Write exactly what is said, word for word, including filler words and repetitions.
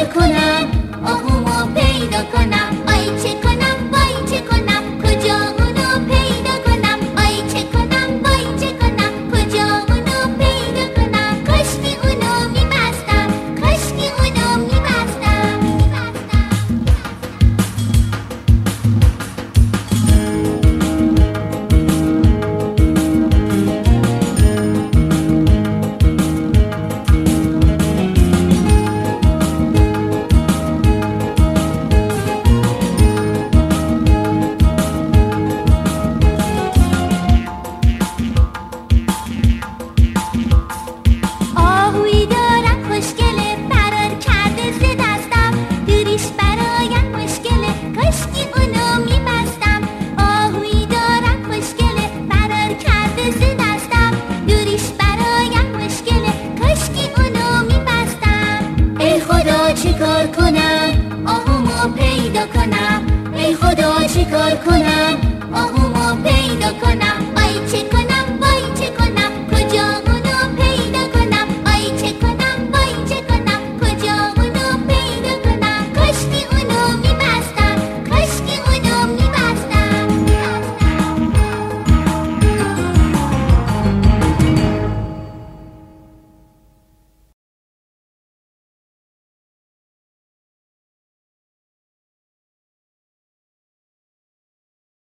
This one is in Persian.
چیکار کنم آهومو پیدا کنم؟ آی چه کنم وای چه کنم کجا اونو پیدا کنم؟ آی چه کنم وای چه کنم کجا اونو پیدا کنم؟ کاشکی اونو میبستم، کاشکی اونو میبستم، آهویی دارم خوشگله فرار کرده ز دستم، دوریش برایم مشکله کاشکی اونو میبستم. آهویی دارم خوشگله فرار کرده ز دستم، دوریش برایم مشکله کاشکی اونو میبستم. ای خدا چیکار کنم آهومو پیدا کنم؟ ای خدا چیکار کنم